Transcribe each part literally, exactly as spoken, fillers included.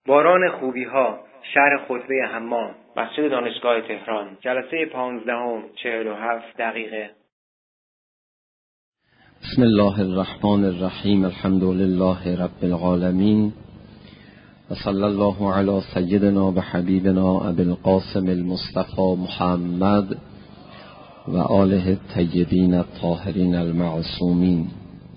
باران خوبی ها، شهر خطبه حمام، مسجد دانشگاه تهران، جلسه پانزدهم چهل و هفت دقیقه. بسم الله الرحمن الرحیم. الحمد لله رب العالمین و صلی الله علی سیدنا و حبیبنا ابی القاسم المصطفى محمد و آله الطیبین الطاهرین المعصومین.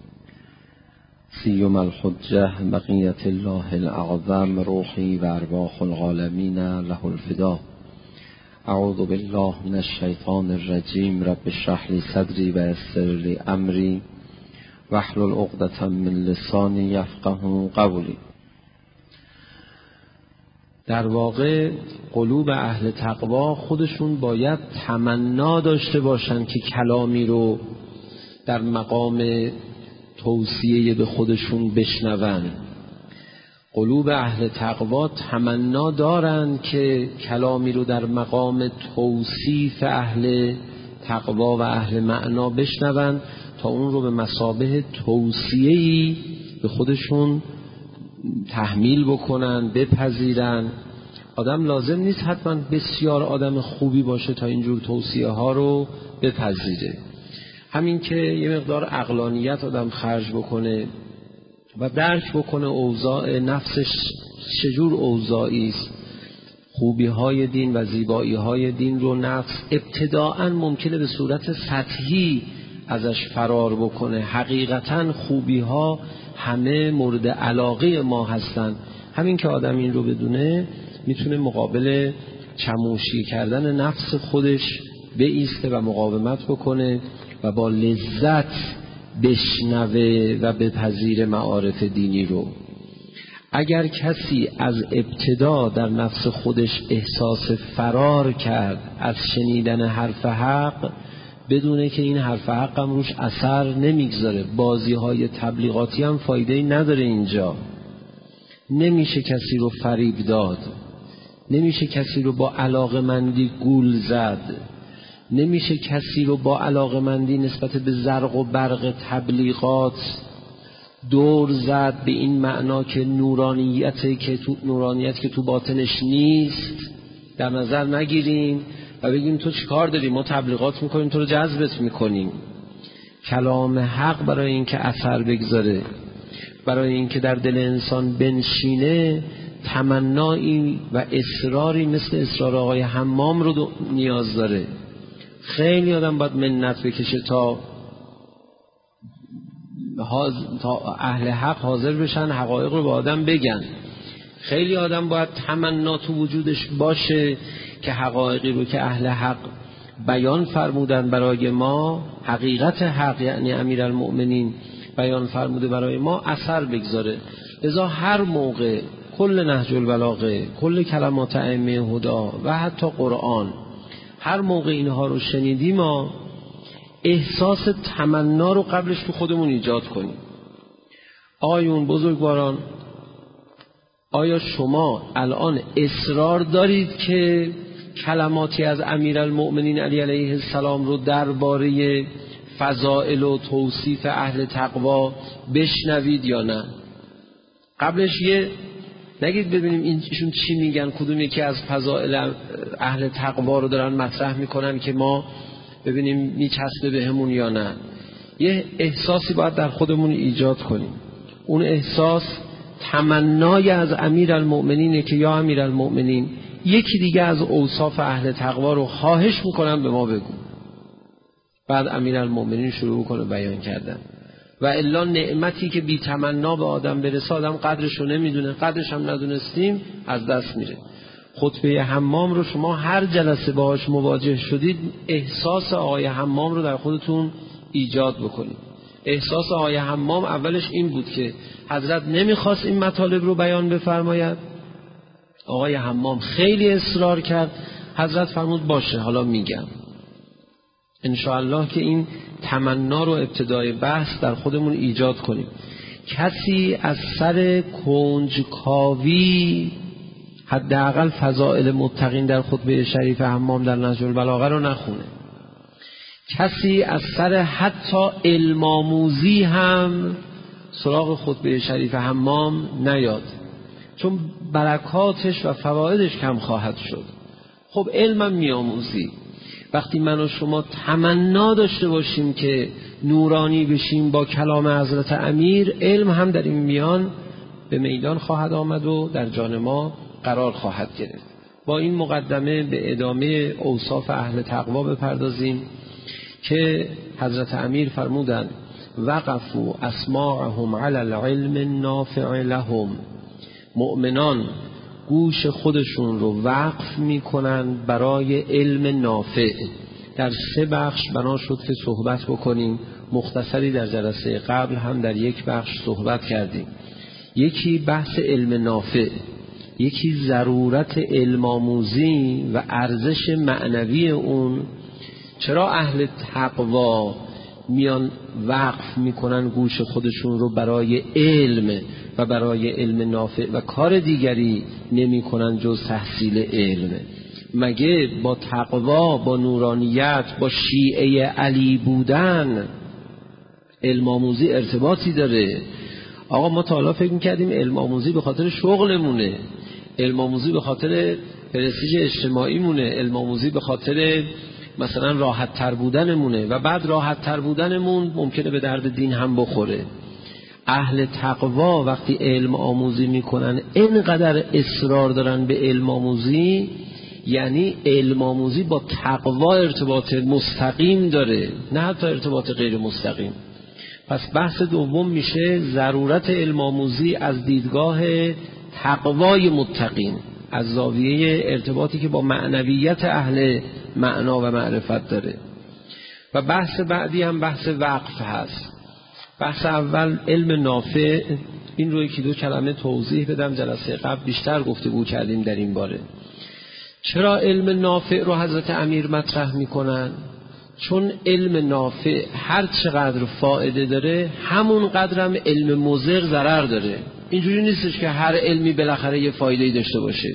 سیوم الحجه بقیت الله الاعظم روحی و ارواح العالمین له الفدا. اعوذ بالله من الشیطان الرجیم. رب اشرح لی صدری و یسر لی امری واحلل عقدة من لسانی یفقهوا قولی. در واقع قلوب اهل تقوا خودشون باید تمنا داشته باشن که کلامی رو در مقام توصیه به خودشون بشنون. قلوب اهل تقوا تمنا دارن که کلامی رو در مقام توصیف اهل تقوا و اهل معنا بشنون تا اون رو به مثابه توصیه‌ای به خودشون تحمیل بکنن، بپذیرن. آدم لازم نیست حتما بسیار آدم خوبی باشه تا اینجور توصیه ها رو بپذیره. همین که یه مقدار عقلانیت آدم خرج بکنه و درک بکنه اوضاع نفسش چجور اوضاعی است، خوبی های دین و زیبایی های دین رو نفس ابتداعاً ممکنه به صورت سطحی ازش فرار بکنه. حقیقتاً خوبی ها همه مورد علاقه ما هستن. همین که آدم این رو بدونه میتونه مقابل چموشی کردن نفس خودش بایسته و مقاومت بکنه و با لذت بشنوه و بپذیر معارف دینی رو. اگر کسی از ابتدا در نفس خودش احساس فرار کرد از شنیدن حرف حق، بدونه که این حرف حق هم روش اثر نمیگذاره. بازی های تبلیغاتی هم فایده‌ای نداره. اینجا نمیشه کسی رو فریب داد، نمیشه کسی رو با علاقمندی گول زد، نمیشه کسی رو با علاقمندی نسبت به زرق و برق تبلیغات دور زد به این معنا که نورانیتی که تو نورانیت که تو باطنش نیست در نظر نگیریم و بگیم تو چی کار داری، ما تبلیغات میکنیم تو رو جذبت میکنیم. کلام حق برای این که اثر بگذاره، برای این که در دل انسان بنشینه، تمنایی و اصراری مثل اصرار آقای حمام رو نیاز داره. خیلی آدم باید منت بکشه تا تا اهل حق حاضر بشن حقایق رو به آدم بگن. خیلی آدم باید تمنا تو وجودش باشه که حقایقی رو که اهل حق بیان فرمودن برای ما، حقیقت حق یعنی امیرالمؤمنین بیان فرموده برای ما، اثر بگذاره. لذا هر موقع کل نهج البلاغه، کل کلمات ائمه هدا و حتی قرآن، هر موقع اینها رو شنیدیم ما احساس تمنا رو قبلش تو خودمون ایجاد کنیم. آیون بزرگواران، آیا شما الان اصرار دارید که کلماتی از امیرالمؤمنین علی علیه السلام رو درباره فضائل و توصیف اهل تقوا بشنوید یا نه؟ قبلش یه نگید ببینیم اینشون چی میگن، کدوم یکی از فضائل اهل تقوا رو دارن مطرح میکنن که ما ببینیم میچسبه بهمون یا نه. یه احساسی باید در خودمون ایجاد کنیم. اون احساس تمنای از امیرالمؤمنینه که یا امیرالمؤمنین یکی دیگه از اوصاف اهل تقوا رو خواهش میکنم به ما بگو. بعد امیرالمؤمنین شروع کنه بیان کردن. و الا نعمتی که بی تمنا به آدم برسه آدم قدرش رو نمیدونه، قدرش هم ندونستیم از دست میره. خطبه حمام رو شما هر جلسه باهاش مواجه شدید احساس آقای حمام رو در خودتون ایجاد بکنید. احساس آقای حمام اولش این بود که حضرت نمیخواست این مطالب رو بیان بفرماید. آقای حمام خیلی اصرار کرد، حضرت فرمود باشه حالا میگم. انشاءالله که این تمنا رو ابتدای بحث در خودمون ایجاد کنیم. کسی از سر کنجکاوی حداقل فضائل متقین در خطبه شریف حمام در نهج البلاغه رو نخونه. کسی از سر حتی علم آموزی هم سراغ خطبه شریف حمام نیاد. چون برکاتش و فوایدش کم خواهد شد. خب علمم میآموزی. وقتی من و شما تمنا داشته باشیم که نورانی بشیم با کلام حضرت امیر، علم هم در این میان به میدان خواهد آمد و در جان ما قرار خواهد گرفت. با این مقدمه به ادامه اوصاف اهل تقوا بپردازیم که حضرت امیر فرمودند وقفوا اسماعهم علی العلم النافع لهم. مؤمنان گوش خودشون رو وقف میکنن برای علم نافع. در سه بخش بنا شد که صحبت بکنیم. مختصری در جلسه قبل هم در یک بخش صحبت کردیم. یکی بحث علم نافع، یکی ضرورت علم آموزی و ارزش معنوی اون. چرا اهل تقوا میان وقف میکنن گوش خودشون رو برای علم و برای علم نافع و کار دیگری نمیکنن جز تحصیل علم؟ مگه با تقوا، با نورانیت، با شیعه علی بودن علم آموزی ارتباطی داره؟ آقا ما تا حالا فکر میکردیم علم آموزی به خاطر شغلمونه، علم آموزی به خاطر پرستیژ اجتماعی مونه، علم آموزی به خاطر مثلا راحت تر بودنمونه و بعد راحت تر بودنمون ممکنه به درد دین هم بخوره. اهل تقوا وقتی علم آموزی میکنن اینقدر اصرار دارن به علم آموزی، یعنی علم آموزی با تقوا ارتباط مستقیم داره، نه حتی ارتباط غیر مستقیم. پس بحث دوم میشه ضرورت علم آموزی از دیدگاه تقوای متقین، از زاویه ارتباطی که با معنویت اهل معنا و معرفت داره. و بحث بعدی هم بحث وقف هست. بحث اول علم نافع، این رو یکی دو کلمه توضیح بدم. جلسه قبل بیشتر گفتگو کردیم در این باره. چرا علم نافع رو حضرت امیر مطرح میکنن؟ چون علم نافع هر چقدر فایده داره همون قدرم علم مضر ضرر داره. اینجوری نیستش که هر علمی بالاخره یه فایده‌ای داشته باشه.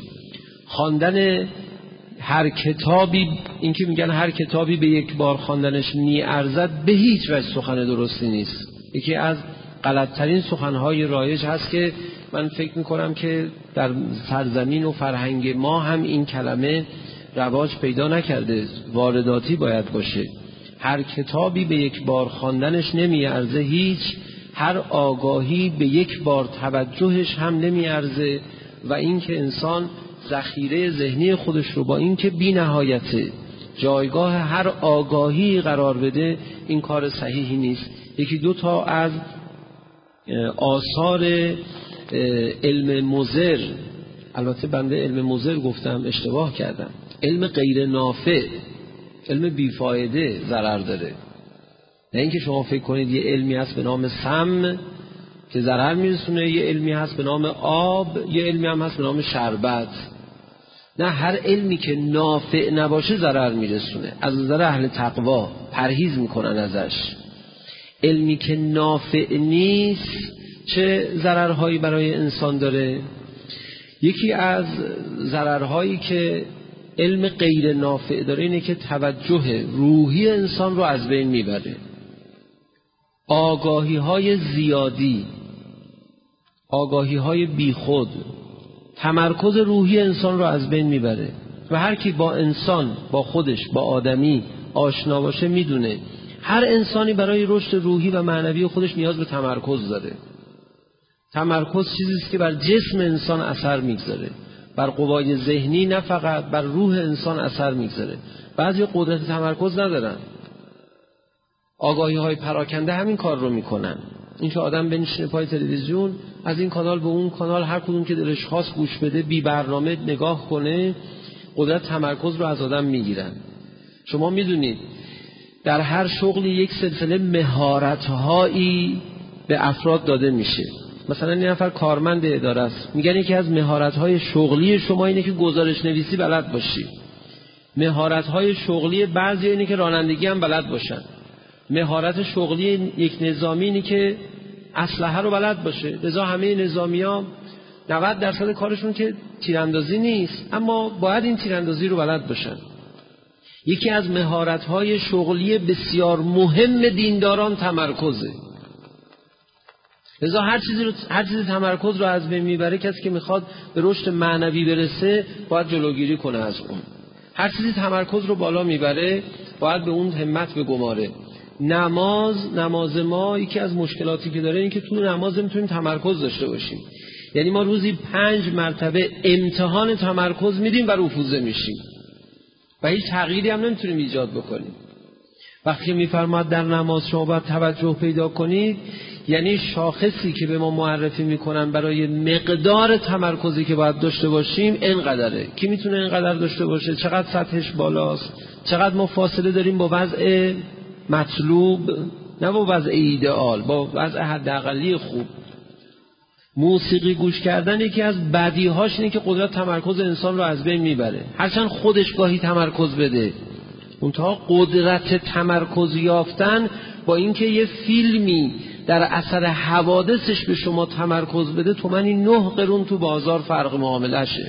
خواندن هر کتابی، این که میگن هر کتابی به یک بار خواندنش میارزد، به هیچ وجه سخن درستی نیست. یکی از غلطترین سخنهای رایج هست که من فکر میکنم که در سرزمین و فرهنگ ما هم این کلمه رواج پیدا نکرده، وارداتی باید باشه. هر کتابی به یک بار خواندنش نمیارزه هیچ، هر آگاهی به یک بار توجهش هم نمیارزه. و این که انسان ذخیره ذهنی خودش رو با این که بی نهایته جایگاه هر آگاهی قرار بده، این کار صحیحی نیست. یکی دو تا از آثار علم مضر، البته بنده علم مضر گفتم اشتباه کردم، علم غیر نافع، علم بیفایده ضرر داره. نه اینکه شما فکر کنید یه علمی هست به نام سم که ضرر میرسونه، یه علمی هست به نام آب، یه علمی هم هست به نام شربت. نه، هر علمی که نافع نباشه ضرر میرسونه. از نظر اهل تقوا پرهیز میکنن ازش. علمی که نافع نیست چه ضررهایی برای انسان داره؟ یکی از ضررهایی که علم غیر نافع داره اینه که توجه روحی انسان رو از بین میبره. آگاهی های زیادی، آگاهی های بیخود، تمرکز روحی انسان رو از بین میبره. و هر کی با انسان، با خودش، با آدمی آشنا باشه میدونه هر انسانی برای رشد روحی و معنوی خودش نیاز به تمرکز داره. تمرکز چیزی است که بر جسم انسان اثر میگذاره، بر قوای ذهنی نه فقط، بر روح انسان اثر میگذاره. بعضی قدرت تمرکز ندارن. آگاهی های پراکنده همین کار رو میکنن. این که آدم بنشینه پای تلویزیون، از این کانال به اون کانال هر کدوم که دلش خواست گوش بده، بی برنامه نگاه کنه، قدرت تمرکز رو از آدم میگیرن. شما میدونید در هر شغلی یک سلسله مهارت‌هایی به افراد داده میشه. مثلا این نفر کارمند اداره است، میگن یکی از مهارت‌های شغلی شما اینه که گزارش نویسی بلد باشی. مهارت‌های شغلی بعضی اینه که رانندگی هم بلد باشن. مهارت شغلی یک نظامی اینه که اسلحه رو بلد باشه. لذا همه نظامی‌ها نود درصد کارشون که تیراندازی نیست، اما باید این تیراندازی رو بلد باشن. یکی از مهارت‌های شغلی بسیار مهم دینداران تمرکزه. لذا هر چیزی رو هر چیزی تمرکز رو از بین میبره. کسی که میخواد به رشد معنوی برسه باید جلوگیری کنه از اون. هر چیزی تمرکز رو بالا میبره باید به اون همت بگماره. نماز نماز ما یکی از مشکلاتی که داره این که تو نماز نمیتونیم تمرکز داشته باشیم. یعنی ما روزی پنج مرتبه امتحان تمرکز میدیم و رفوزه میشیم و هیچ تغییری هم نمیتونیم ایجاد بکنیم. وقتی میفرماد در نماز شما باید توجه پیدا کنید، یعنی شاخصی که به ما معرفی میکنن برای مقدار تمرکزی که باید داشته باشیم اینقدره. کی میتونه اینقدر داشته باشه؟ چقدر سطحش بالاست؟ چقدر ما فاصله داریم با وضع مطلوب، نه با وضع ایدئال، با وضع حداقلی خوب. موسیقی گوش کردن یکی از بدیهاش اینه که قدرت تمرکز انسان رو از بین میبره. هرچند خودش گاهی تمرکز بده، اونتا قدرت تمرکز یافتن با اینکه یه فیلمی در اثر حوادثش به شما تمرکز بده تومنی نه قرون تو بازار فرق معاملشه.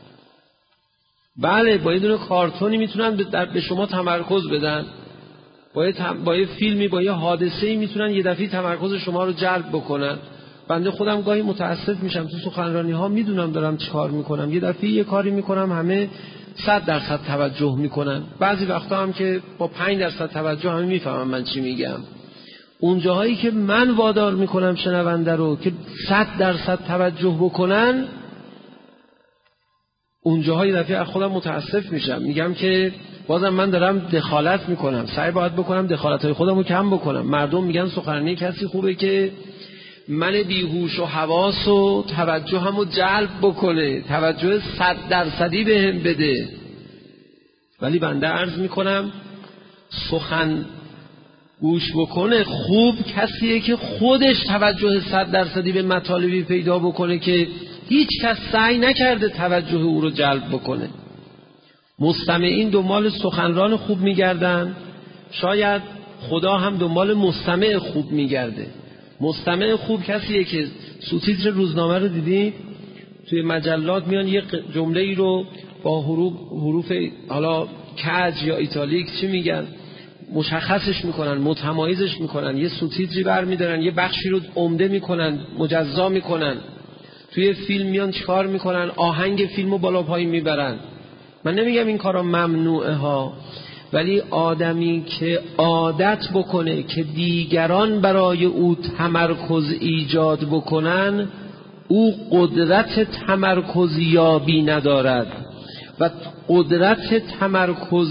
بله با یه دونه کارتونی میتونن به شما تمرکز بدن، با یه, تم... با یه فیلمی، با یه حادثه‌ای میتونن یه دفعه تمرکز شما رو جلب بکنن. بنده خودم گاهی متاسف میشم تو سخنرانی ها میدونم دارم چی کار میکنم، یه دفعه یه کاری میکنم همه صد درصد توجه میکنن. بعضی وقتا هم که با پنج درصد توجه همه میفهمن من چی میگم. اون جاهایی که من وادار میکنم شنونده رو که صد درصد توجه بکنن، اون جاهای دفعه از خودم متاسف میشم، میگم که بازم من دارم دخالت میکنم، سعی باید بکنم دخالت‌های خودم رو کم بکنم. مردم میگن سخنرانی کسی خوبه که من بیهوش و حواس و توجه همو جلب بکنه، توجه صد درصدی به هم بده. ولی بنده عرض میکنم سخن گوش بکنه خوب کسیه که خودش توجه صد درصدی به مطالبی پیدا بکنه که هیچ کس سعی نکرده توجه او رو جلب بکنه. مستمعین دنبال سخنران خوب میگردن، شاید خدا هم دنبال مستمع خوب میگرده. مستمع خوب کسیه که سوتیتر روزنامه رو دیدید توی مجلات میان یه جمله ای رو با حروف حروف حالا کج یا ایتالیک چی میگن مشخصش میکنن، متمایزش میکنن، یه سوتیتری برمیدارن، یه بخشی رو عمده میکنن، مجزا میکنن. توی فیلم میان چیکار میکنن؟ آهنگ فیلمو بالا پایین میبرن. من نمیگم این کارا ممنوعه ها، ولی آدمی که عادت بکنه که دیگران برای او تمرکز ایجاد بکنن، او قدرت تمرکز یابی ندارد و قدرت تمرکز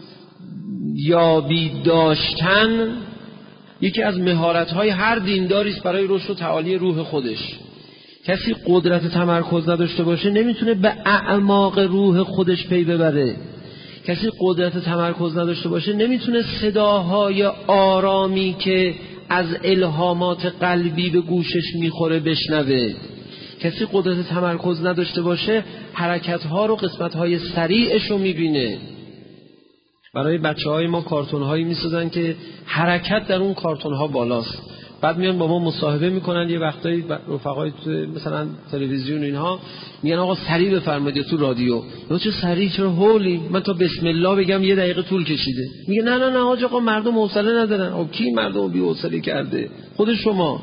یابی داشتن یکی از مهارت‌های هر دینداری است برای رشد و تعالی روح خودش. کسی قدرت تمرکز نداشته باشه نمیتونه به اعماق روح خودش پی ببره. کسی قدرت تمرکز نداشته باشه نمیتونه صداهای آرامی که از الهامات قلبی به گوشش میخوره بشنوه. کسی قدرت تمرکز نداشته باشه حرکت‌ها رو، قسمت‌های سریعش رو میبینه. برای بچه‌های ما کارتون‌هایی می‌سازن که حرکت در اون کارتون‌ها بالاست. بعد میان با ما مصاحبه میکنن، یه وقتایی رفقای مثلا تلویزیون اینها میگن آقا سریع بفرمایید تو رادیو. یا چه سریع، چرا هولی، من تا بسم الله بگم یه دقیقه طول کشیده. میگه نه نه نه حاج آقا مردم حوصله ندارن. آقا کی مردم بی حوصله کرده؟ خود شما.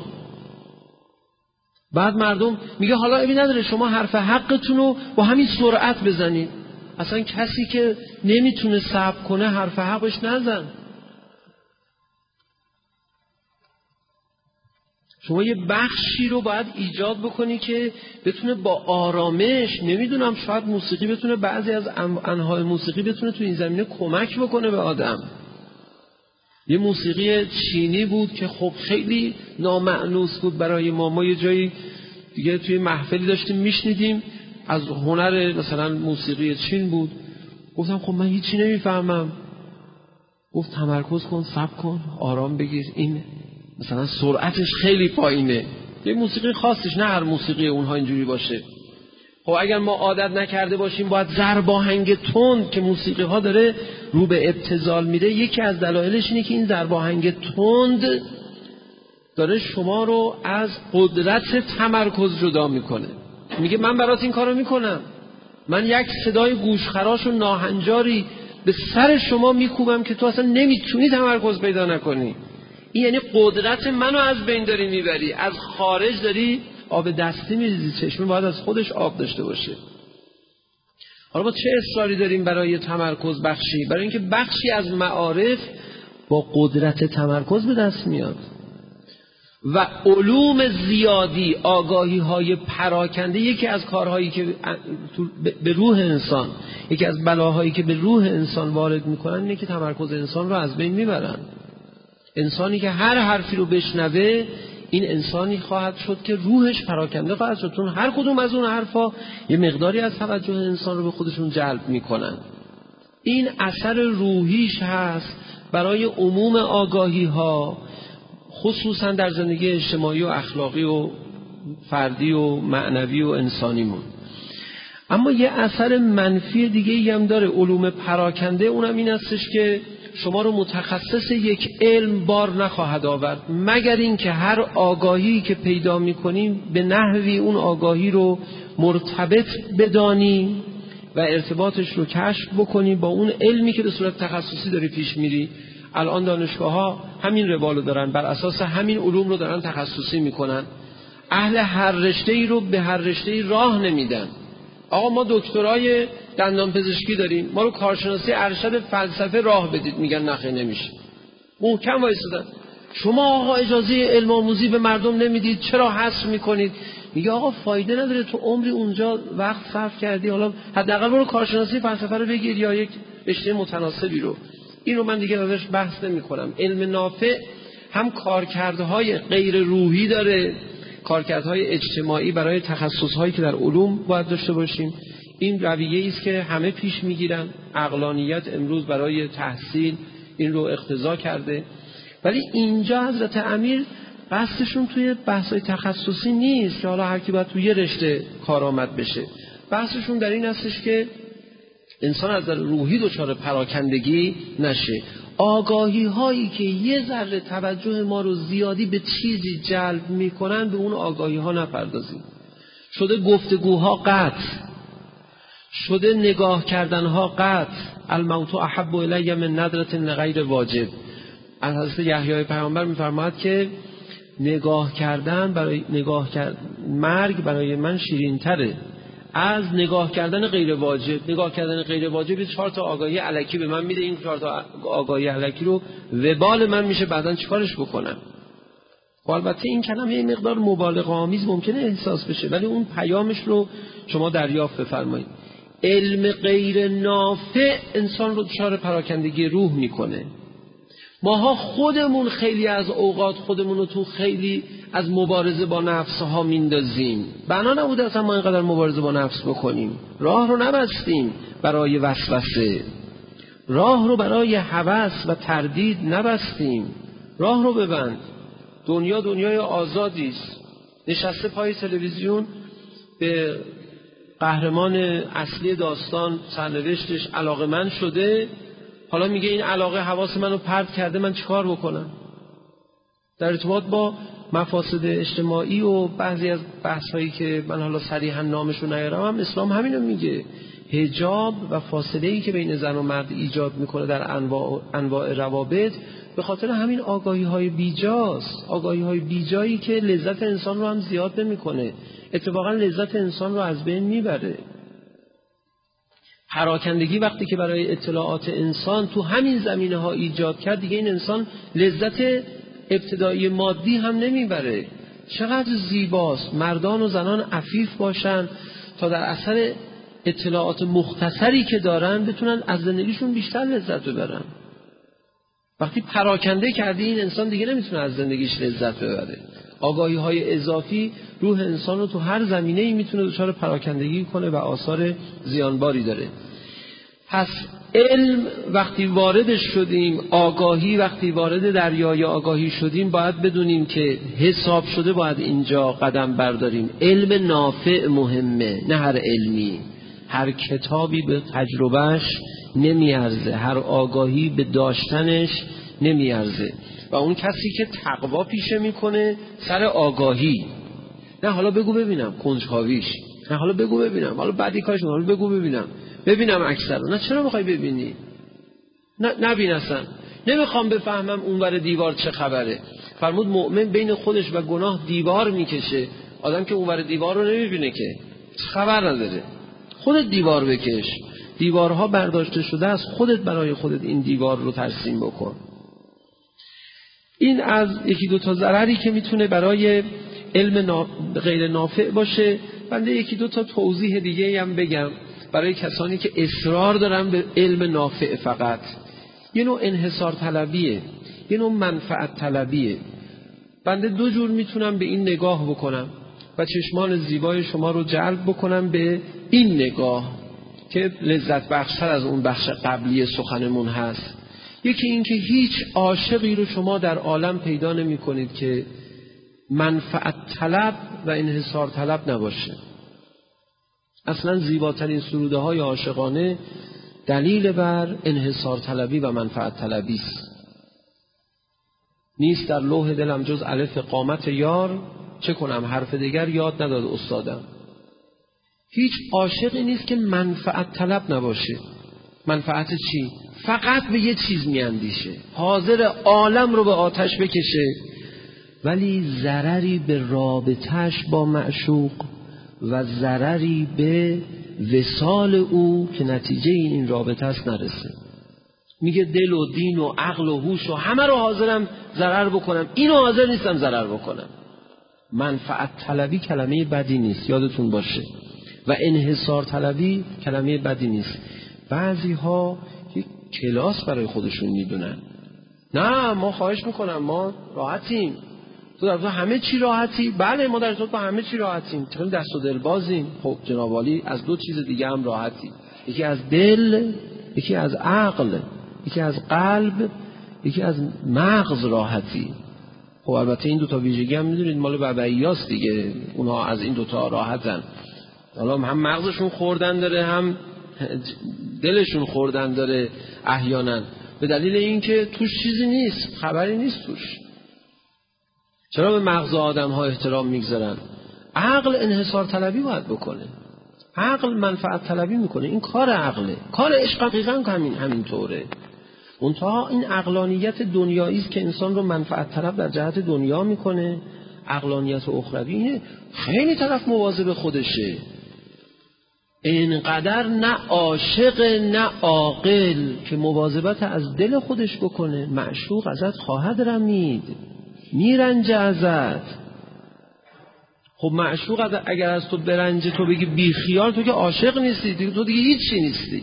بعد مردم میگه حالا ابی نداره شما حرف حقتون رو با همین سرعت بزنید. اصلا کسی که نمیتونه صبر کنه حرف حقش نزن. شما یه بخشی رو باید ایجاد بکنی که بتونه با آرامش، نمیدونم شاید موسیقی بتونه، بعضی از انواع موسیقی بتونه تو این زمینه کمک بکنه به آدم. یه موسیقی چینی بود که خب خیلی نامأنوس بود برای ما. ما یه جایی دیگه توی محفلی داشتیم میشنیدیم از هنر مثلا موسیقی چین بود. گفتم خب من هیچی نمیفهمم. گفت تمرکز کن، صبر کن، آرام بگیر، این مثلا سرعتش خیلی پایینه. یه موسیقی خاصش، نه هر موسیقی اونها اینجوری باشه. خب اگر ما عادت نکرده باشیم باید ضرب آهنگ تند که موسیقی ها داره رو به ابتذال میره، یکی از دلایلش اینه که این ضرب آهنگ تند داره شما رو از قدرت تمرکز جدا میکنه. میگه من برات این کارو میکنم، من یک صدای گوشخراش و ناهنجاری به سر شما میکوبم که تو اصلا نمیتونی تمرکز پیدا نکنی. این یعنی قدرت منو از بین داری میبری، از خارج داری آب دستی میریزی، چشمه باید از خودش آب داشته باشه. حالا ما چه اصراری داریم برای تمرکز بخشی؟ برای اینکه بخشی از معارف با قدرت تمرکز به دست میاد و علوم زیادی، آگاهی های پراکنده، یکی از کارهایی که به روح انسان، یکی از بلاهایی که به روح انسان وارد میکنن اینه که تمرکز انسان رو از بین میبرن. انسانی که هر حرفی رو بشنوه، این انسانی خواهد شد که روحش پراکنده خواهد شد، چون هر کدوم از اون حرفا یه مقداری از توجه انسان رو به خودشون جلب میکنن. این اثر روحیش هست برای عموم آگاهی ها، خصوصا در زندگی اجتماعی و اخلاقی و فردی و معنوی و انسانیمون. اما یه اثر منفی دیگه هم داره علوم پراکنده، اونم این هستش که شما رو متخصص یک علم بار نخواهد آورد، مگر اینکه هر آگاهی که پیدا می‌کنیم به نحوی اون آگاهی رو مرتبط بدانی و ارتباطش رو کشف بکنی با اون علمی که به صورت تخصصی داری پیش میری. الان دانشگاه‌ها همین روالو دارن، بر اساس همین علوم رو دارن تخصصی میکنن. اهل هر رشته‌ای رو به هر رشته‌ای راه نمیدن. آقا ما دکترای دندان پزشکی داریم، ما رو کارشناسی ارشد فلسفه راه بدید، میگن نخیر نمیشه. محکم وایسادن. شما آقا اجازه علم آموزی به مردم نمیدید، چرا حصر میکنید؟ میگه آقا فایده نداره، تو عمری اونجا وقت صرف کردی، حالا حداقل برو کارشناسی فلسفه رو بگیر یا یک رشته متناسبی رو. اینو من دیگه ازش بحث نمی کنم. علم نافع هم کارکردهای غیر روحی داره، کارکردهای اجتماعی برای تخصصهایی که در علوم باید داشته باشیم. این رویه‌ای است که همه پیش میگیرن. عقلانیت امروز برای تحصیل این رو اقتضا کرده، ولی اینجا حضرت امیر بحثشون توی بحث‌های تخصصی نیست که حالا هر کی باید توی یه رشته کارآمد بشه. بحثشون در این هستش که انسان از نظر روحی دچار پراکندگی نشه. آگاهی هایی که یه ذره توجه ما رو زیادی به چیزی جلب میکنن، به اون آگاهی ها نپردازیم. شده گفتگوها قطع، شده نگاه کردنها قطع. الموت احب الی من ندرة لغیر واجب. از حضرت یحیی پیامبر میفرماید که نگاه کردن برای نگاه کرد مرگ برای من شیرین تره از نگاه کردن غیر واجب. نگاه کردن غیر واجب چهار تا آگاهی الکی به من میده، این چهار تا آگاهی الکی رو وبال من میشه بعداً چیکارش بکنم. و البته این کلمه یه مقدار مبالغه آمیز ممکنه احساس بشه، ولی اون پیامش رو شما دریافت بفرمایید. علم غیر نافع انسان رو دچار پراکندگی روح میکنه. ماها خودمون خیلی از اوقات خودمون رو تو خیلی از مبارزه با نفس ها میندازیم. بنا نبوده اصلا ما اینقدر مبارزه با نفس بکنیم. راه رو نبستیم برای وسوسه، راه رو برای هوس و تردید نبستیم. راه رو ببند. دنیا دنیای آزادی است. نشسته پای تلویزیون به قهرمان اصلی داستان سرنوشتش علاقه‌مند شده، حالا میگه این علاقه حواس منو پرت کرده، من چیکار بکنم؟ در ارتباط با مفاسد اجتماعی و بعضی از بحث‌هایی که من حالا صریحا نامشو نیارم، هم اسلام همینو میگه. حجاب و فاصله‌ای که بین زن و مرد ایجاد میکنه در انواع انواع روابط به خاطر همین آگاهی‌های بیجاست. آگاهی‌های بیجایی که لذت انسان رو هم زیاد نمیکنه، اتفاقا لذت انسان رو از بین میبره. پراکندگی وقتی که برای اطلاعات انسان تو همین زمینه‌ها ایجاد کرد، دیگه این انسان لذت ابتدایی مادی هم نمیبره. چقدر زیباست مردان و زنان عفیف باشن تا در اثر اطلاعات مختصری که دارن بتونن از زندگیشون بیشتر لذت ببرن. وقتی پراکنده کردی این انسان دیگه نمیتونه از زندگیش لذت ببره. آگاهی‌های اضافی روح انسان رو تو هر زمینه‌ای میتونه دچار پراکندگی کنه و آثار زیانباری داره. پس علم وقتی وارد شدیم، آگاهی وقتی وارد دریای آگاهی شدیم، باید بدونیم که حساب شده باید اینجا قدم برداریم. علم نافع مهمه، نه هر علمی. هر کتابی به تجربهش نمیارزه، هر آگاهی به داشتنش نمیارزه. و اون کسی که تقوا پیشه میکنه سر آگاهی، نه حالا بگو ببینم کنجکاویش، نه حالا بگو ببینم، حالا بعدی کارش، حالا بگو ببینم ببینم اکثر. نه چرا میخوای ببینی؟ نه نبین اصلا. نمیخوام بفهمم اونور دیوار چه خبره. فرمود مؤمن بین خودش و گناه دیوار میکشه. آدم که اونور دیوار رو نمیبینه که خبر نداره. خودت دیوار بکش، دیوارها برداشته شده است، خودت برای خودت این دیوار رو ترسیم بکن. این از یکی دو تا ضرری که میتونه برای علم نا... غیر نافع باشه. بنده یکی دو تا توضیح دیگه هم بگم برای کسانی که اصرار دارن به علم نافع فقط. یه نوع انحصار طلبیه، یه نوع منفعت طلبیه. بنده دو جور میتونم به این نگاه بکنم و چشمان زیبای شما رو جلب بکنم به این نگاه که لذت بخشتر از اون بخش قبلی سخنمون هست. یکی این که هیچ عاشقی رو شما در عالم پیدا نمی کنید که منفعت طلب و انحصار طلب نباشه. اصلا زیباترین سروده های عاشقانه دلیل بر انحصار طلبی و منفعت طلبی است. نیست در لوح دلم جز الف قامت یار، چه کنم حرف دیگر یاد نداد استادم. هیچ عاشقی نیست که منفعت طلب نباشه. منفعت چی؟ فقط به یه چیز میاندیشه، حاضر عالم رو به آتش بکشه، ولی ضرری به رابطه‌اش با معشوق و ضرری به وصال او که نتیجه این رابطه است نرسه. میگه دل و دین و عقل و هوش و همه رو حاضرم ضرر بکنم، اینو حاضر نیستم ضرر بکنم. منفعت طلبی کلمه بدی نیست، یادتون باشه، و انحصار طلبی کلمه بدی نیست. بعضی ها یک کلاس برای خودشون میدونن. نه ما خواهش میکنم ما راحتیم، تو در تو همه چی راحتی؟ بله ما در تو با همه چی راحتیم، چون دست و دل بازیم. خب جناب عالی از دو چیز دیگه هم راحتی، یکی از دل، یکی از عقل، یکی از قلب، یکی از مغز راحتی. خب البته این دوتا ویژگی هم میدونید مال ببعیاست دیگه، اونا از این دوتا راحتن. حالا هم مغزشون خوردن داره هم دلشون خوردن داره احیانا، به دلیل اینکه توش چیزی نیست، خبری نیست توش. چرا به مغز آدم ها احترام میگذارن؟ عقل انحصار طلبی باید بکنه، عقل منفعت طلبی میکنه، این کار عقله، کار عشق دقیقاً همین همینطوره. منتها این عقلانیت دنیایی است که انسان رو منفعت طلب در جهت دنیا میکنه. عقلانیت اخروی اینه خیلی طرف مواظب خودشه، اینقدر نه عاشق نه عاقل که مواظبت از دل خودش بکنه. معشوق ازت خواهد رمید، میرنجه ازت. خب معشوق اگر از تو برنجه تو بگی بی خیال، تو که عاشق نیستی، تو دیگه هیچی نیستی.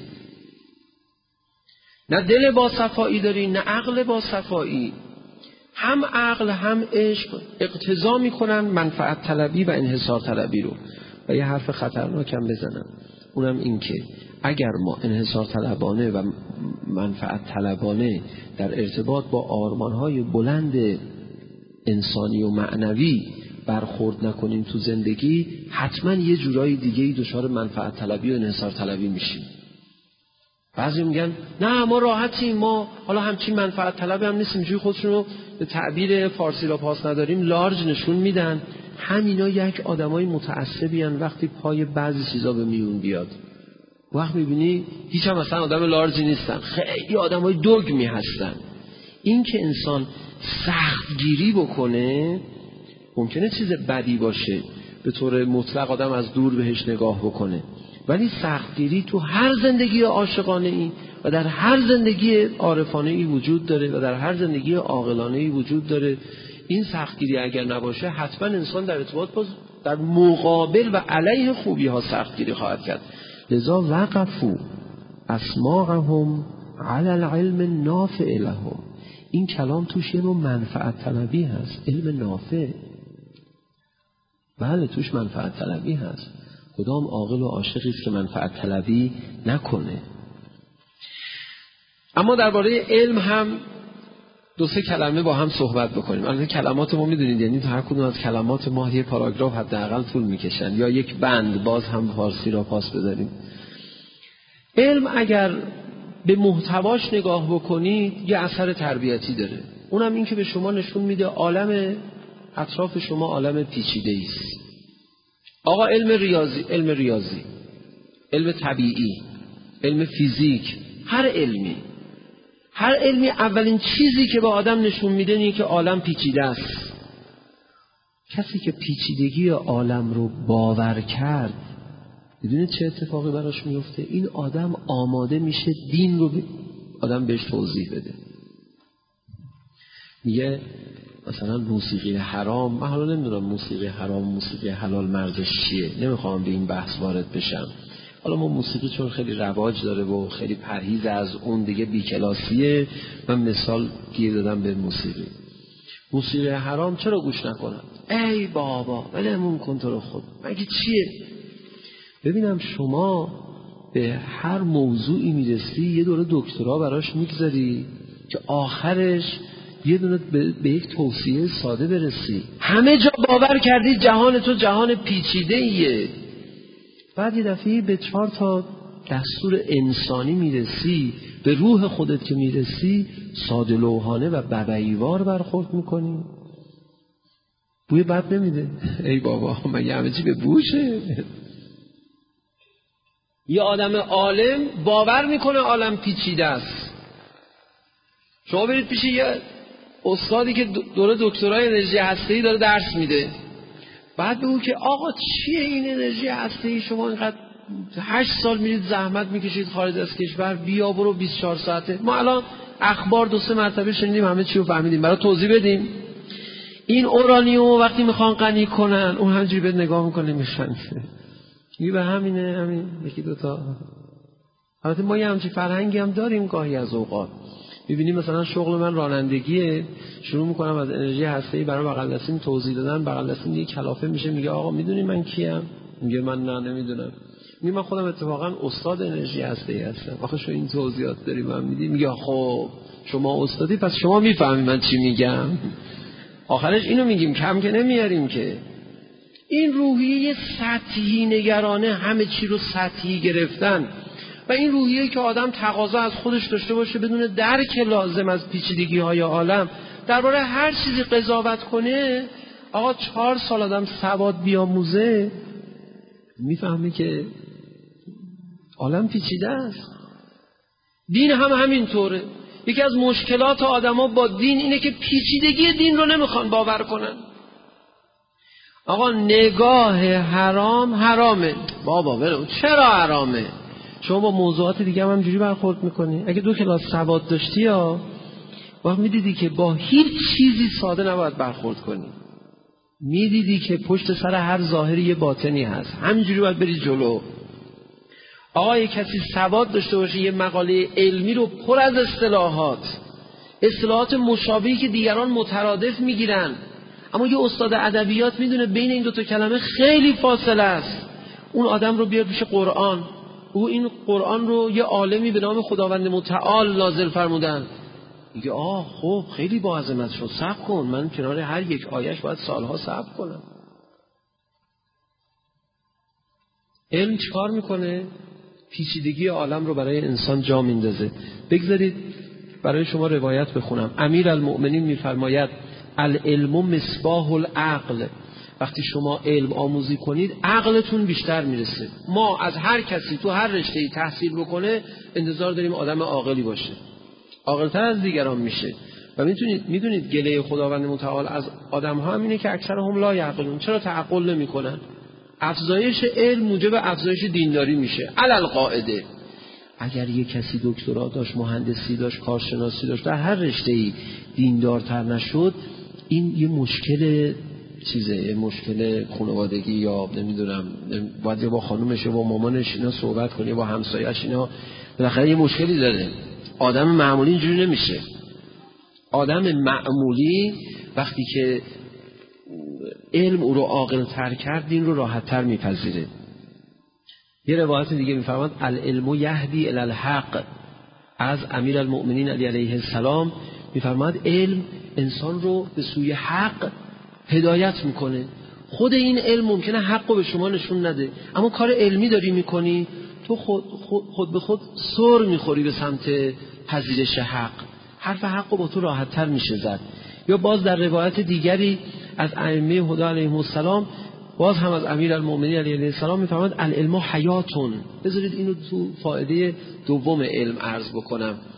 نه دل با صفایی داری نه عقل با صفایی. هم عقل هم عشق اقتضا میکنن منفعت طلبی و انحصار طلبی رو. و یه حرف خطرناکم بزنم، اونم این که اگر ما انحصار طلبانه و منفعت طلبانه در ارتباط با آرمانهای بلند انسانی و معنوی برخورد نکنیم تو زندگی، حتما یه جورای دیگه‌ای دچار منفعت طلبی و انحصار طلبی میشیم. بعضی میگن نه ما راحتیم، ما حالا همچین منفعت طلبی هم نیستیم، جوی خودشون رو به تعبیر فارسی را پاس نداریم لارج نشون میدن. همینا یک آدمای متعصبی ان وقتی پای بعضی چیزا به میون بیاد. وقت میبینی هیچ هم اصلا آدم لارجی نیستن، خیلی آدمای دوگمی هستن. این که انسان سختگیری بکنه ممکنه چیز بدی باشه، به طور مطلق آدم از دور بهش نگاه بکنه، ولی سختگیری تو هر زندگی عاشقانه ای و در هر زندگی عارفانه ای وجود داره و در هر زندگی عاقلانه ای وجود داره. این سختگیری اگر نباشه حتما انسان در ارتباط باز در مقابل و علیه خوبی ها سختگیری خواهد کرد. لذا وقفوا اسماعهم علی العلم النافع لهم. این کلام توش یه نوع منفعت طلبی هست، علم نافع. بله توش منفعت طلبی هست. کدام عاقل و عاشقی است که منفعت طلبی نکنه؟ اما درباره علم هم دو سه کلمه با هم صحبت بکنیم. البته کلمات ما میدونید یعنی هر کدوم از کلمات ما یه پاراگراف حداقل طول میکشن یا یک بند، باز هم فارسی را پاس بداریم. علم اگر به محتواش نگاه بکنید یه اثر تربیتی داره، اونم این که به شما نشون میده عالم اطراف شما عالم پیچیده است. آقا علم ریاضی، علم ریاضی، علم طبیعی، علم فیزیک، هر علمی هر علمی اولین چیزی که به آدم نشون میده اینه که عالم پیچیده است. کسی که پیچیدگی عالم رو باور کرد، بدونید چه اتفاقی براش میفته؟ این آدم آماده میشه دین رو آدم بهش توضیح بده. میگه مثلا موسیقی حرام، من حالا نمیدونم موسیقی حرام موسیقی حلال مرزش چیه، نمیخوام به این بحث وارد بشم. حالا ما موسیقی چون خیلی رواج داره و خیلی پرهیز از اون دیگه بیکلاسیه، من مثال گیر دادم به موسیقی. موسیقی حرام چرا گوش نکنم؟ ای بابا ولمون کن تو رو خود، مگه چیه؟ ببینم شما به هر موضوعی میرسی یه دوره دکترا براش میگذاری که آخرش یه دونه به یک توصیه ساده برسی. همه جا باور کردی جهان تو جهان پیچیده ایه، بعد یه دفعه به چهار تا دستور انسانی میرسی، به روح خودت که میرسی ساده لوحانه و ببعیوار برخورد میکنی. بوی بد نمیده؟ ای بابا مگه همه چی به بوشه؟ یه آدم عالم باور میکنه عالم پیچیده است. شما برید پیش یه استادی که دوره دکترای انرژی هسته‌ای داره درس میده، بعد بگو که آقا چیه این انرژی هسته‌ای، شما اینقدر هشت سال میرید زحمت میکشید خارج از کشور، بیا برو بیست و چهار ساعته. ما الان اخبار دو سه مرتبه شنیدیم، همه چی رو فهمیدیم، برای توضیح بدیم. این اورانیوم وقتی میخوان غنی کنن اون همجوری بهت نگاه میکنه میشن میگه به همینه، همین یکی دوتا. البته ما یه همچین فرهنگی هم داریم گاهی از اوقات. میبینیم مثلا شغل من رانندگیه، شروع میکنم از انرژی هسته‌ای برای بغل دستیم توضیح دادن، بغل دستیم دیگه کلافه میشه، میگه آقا میدونی من کیم؟ میگه من نه نمیدونم. میگه من خودم اتفاقا استاد انرژی هسته‌ای هستم. آخه شو این توضیحات داری من میدی؟ میگه خب شما استادی پس شما میفهمی من چی میگم. آخرش اینو میگیم، کم که نمیاریم که. این روحیه سطحی نگرانه، همه چی رو سطحی گرفتن و این روحیه که آدم تقاضا از خودش داشته باشه بدون درک لازم از پیچیدگی های عالم درباره هر چیزی قضاوت کنه. آقا چهار سال آدم سواد بیاموزه میفهمه که عالم پیچیده است. دین هم همینطوره. یکی از مشکلات آدما با دین اینه که پیچیدگی دین رو نمیخوان باور کنن. آقا نگاه حرام حرامه. بابا برو چرا حرامه؟ شما با موضوعات دیگه هم همجوری برخورد میکنی. اگه دو کلاس سواد داشتی یا وقت میدیدی که با هیچ چیزی ساده نباید برخورد کنی، میدیدی که پشت سر هر ظاهری یه باطنی هست، همینجوری باید بری جلو. آقا یه کسی سواد داشته باشه یه مقاله علمی رو پر از اصطلاحات اصطلاحات مشابهی که دیگران مترادف میگیرن، اما یه استاد ادبیات میدونه بین این دوتا کلمه خیلی فاصله است. اون آدم رو بیار پیش قرآن، او این قرآن رو یه عالمی به نام خداوند متعال نازل فرمودن، میگه آه خب خیلی با عظمت شد، صبر کن من کنار هر یک آیش باید سالها صبر کنم. علم چیکار میکنه؟ پیچیدگی عالم رو برای انسان جا میندازه. بگذارید برای شما روایت بخونم. امیر المؤمنین میفرماید العلم مصباح العقل. وقتی شما علم آموزی کنید عقلتون بیشتر میرسه. ما از هر کسی تو هر رشته‌ای تحصیل بکنه انتظار داریم آدم عاقلی باشه، عاقل‌تر از دیگران میشه. و میتونید میدونید گله خداوند متعال از آدم ها همینه که اکثرهم لا یعقلون. چرا تعقل نمیکنن؟ افزایش علم موجب افزایش دینداری میشه. علل قاعده اگر یک کسی دکترا داشت، مهندسی داشت، کارشناسی داشت، در هر رشته‌ای دیندارتر نشد، این یه مشکل چیزه، یه مشکل خانوادگی یا نمیدونم باید یا با خانومش یا با مامانش اینا صحبت کنه، با همسایه‌اش، اینا بالاخره یه مشکلی داره. آدم معمولی اینجوری نمیشه. آدم معمولی وقتی که علم او رو عاقل‌تر کرد دین رو راحت‌تر میپذیره. یه روایت دیگه میفرماد العلم یهدی الی الحق. از امیر المؤمنین علی علیه السلام میفرماد علم انسان رو به سوی حق هدایت میکنه. خود این علم ممکنه حق رو به شما نشون نده، اما کار علمی داری میکنی تو خود, خود, خود به خود سر میخوری به سمت پذیرش حق. حرف حق رو با تو راحت‌تر میشه زد. یا باز در روایت دیگری از ائمه هدی علیهم السلام، باز هم از امیر المؤمنین علیه السلام میفرماد العلم حیاتون. بذارید اینو تو فایده دوم علم عرض بکنم.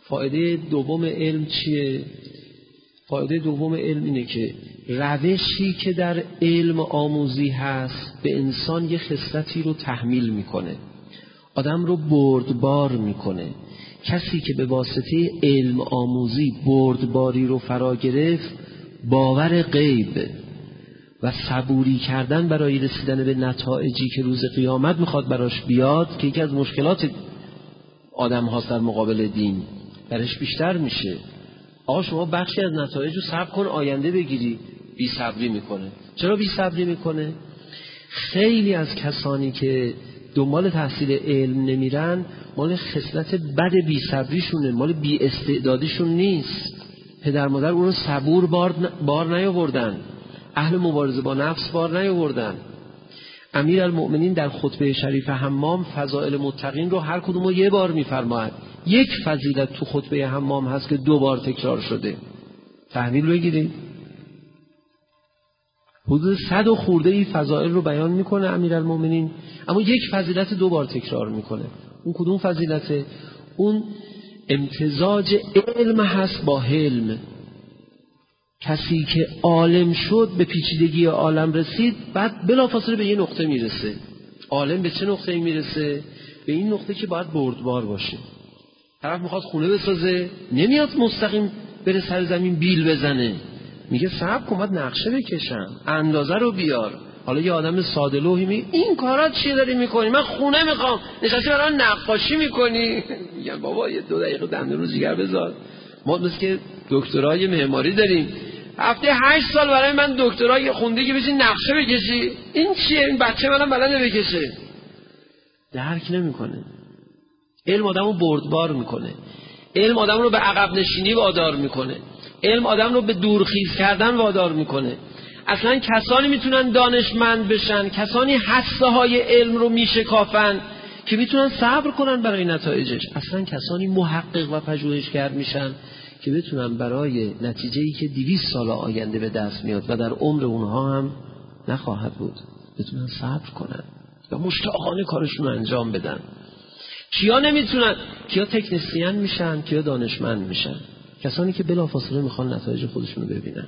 فایده دوم علم چیه؟ فایده دوم علم اینه که روشی که در علم آموزی هست به انسان یه خصلتی رو تحمیل میکنه، آدم رو بردبار میکنه. کسی که به واسطه علم آموزی بردباری رو فرا گرفت، باور غیب و صبوری کردن برای رسیدن به نتایجی که روز قیامت میخواد براش بیاد، که یکی از مشکلات آدم هاست در مقابل دین، درش بیشتر میشه. آقا شما بخشی از نتایج رو صبر کن آینده بگیری، بی صبری میکنه. چرا بی صبری میکنه؟ خیلی از کسانی که دنبال تحصیل علم نمیرن، مال خصلت بد بی صبریشونه، مال بی استعدادیشون نیست. پدر مادر اون رو صبور بار, بار نیاوردن، اهل مبارزه با نفس بار نیاوردن. امیرالمؤمنین در خطبه شریف حمام فضائل متقین رو هر کدوم رو یه بار میفرماید. یک فضیلت تو خطبه حمام هست که دو بار تکرار شده. تحویل بگیرید. حدود صد و خورده ای فضائل رو بیان میکنه امیرالمؤمنین، اما یک فضیلت دو بار تکرار میکنه. اون کدوم فضیلته؟ اون امتزاج علم هست با حلم. کسی که عالم شد، به پیچیدگی عالم رسید، بعد بلافاصله به یه نقطه میرسه. عالم به چه نقطه‌ای میرسه؟ به این نقطه که باید بردبار باشه. طرف میخواد خونه بسازه، نمیاد مستقیم بره سر زمین بیل بزنه، میگه صبر کن، باید نقشه بکشم، اندازه رو بیار. حالا یه آدم ساده لوحی میگه این کارا چیه داری میکنی؟ من خونه میخوام، نشستی برای نقاشی میکنی؟ میگم بابا یه دو دقیقه دنده رو جیگر بذار. ما مثل که دکترای معماری داریم، هفته هشت سال برای من دکترای خونده که بشی نقشه بکشی، این چیه؟ این بچه منم بلده بکشه. درک نمیکنه. علم آدمو بردبار میکنه. علم آدم رو به عقب نشینی وادار میکنه. علم آدم رو به دورخیز کردن وادار میکنه. اصلا کسانی میتونن دانشمند بشن، کسانی حسه های علم رو میشکافن که میتونن صبر کنن برای نتایجش. اصلا کسانی محقق و پژوهشگر میشن که بتونن برای نتیجه‌ای که دویست سال آینده به دست میاد و در عمر اونها هم نخواهد بود، بتونن صبر کنن و مشتاقانه کارشون رو انجام بدن. کیا نمیتونن؟ کیا تکنسین میشن، کیا دانشمند میشن؟ کسانی که بلافاصله میخوان نتایج خودشون رو ببینن.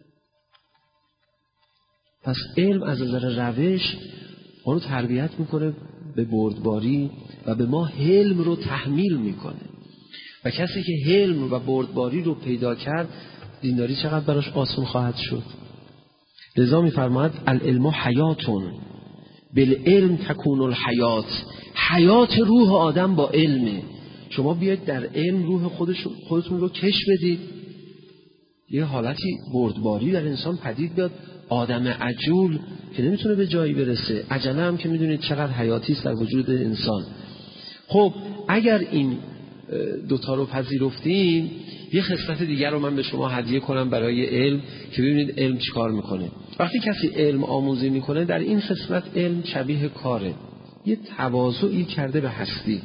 پس علم از نظر روش ما رو تربیت میکنه به بردباری و به ما حلم رو تحمیل میکنه. و کسی که حلم و بردباری رو پیدا کرد، دینداری چقدر براش آسان خواهد شد. لذا میفرماید العلم حیاتون بالعلم تکون الحیات. حیات روح آدم با علمه. شما بیاید در علم روح خودشون خودتون رو کش بدید، یه حالتی بردباری در انسان پدید بیاد. آدم عجول که نمیتونه به جایی برسه، عجله هم که میدونید چقدر حیاتی است در وجود انسان. خب اگر این دوتا رو پذیرفتیم، یه خصلت دیگر رو من به شما هدیه کنم برای علم که ببینید علم چیکار میکنه. وقتی کسی علم آموزی میکنه، در این خصلت علم شبیه کاره، یه تواضعی کرده به هستی.